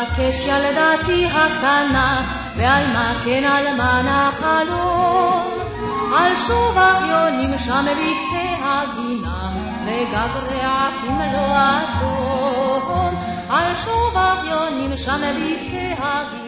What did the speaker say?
תבקש ילדתי הקטנה, ועל מה כן על מן החלום. על שובך יונים שם בקצה הגינה, וגברי עפים לא אדום. על שובך יונים שם בקצה הגינה,